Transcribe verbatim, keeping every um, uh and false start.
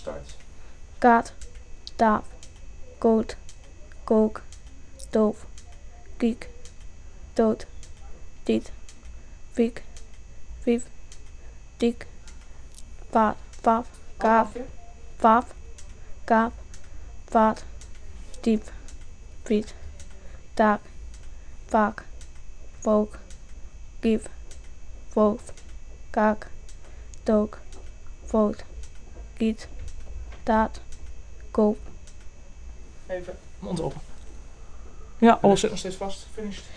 Start. Gat, daaf, goot, kook, doof, kiek, dood, dit, wiek, wief, dik, paat, paf, kaaf, paf, kaap, paat, diep, piet, taak, vaak, pook, kiep, voogd, kaak, dook, voot, kiet, taat, koop. Even, mond open. Ja, alles zit nog steeds vast. Finished.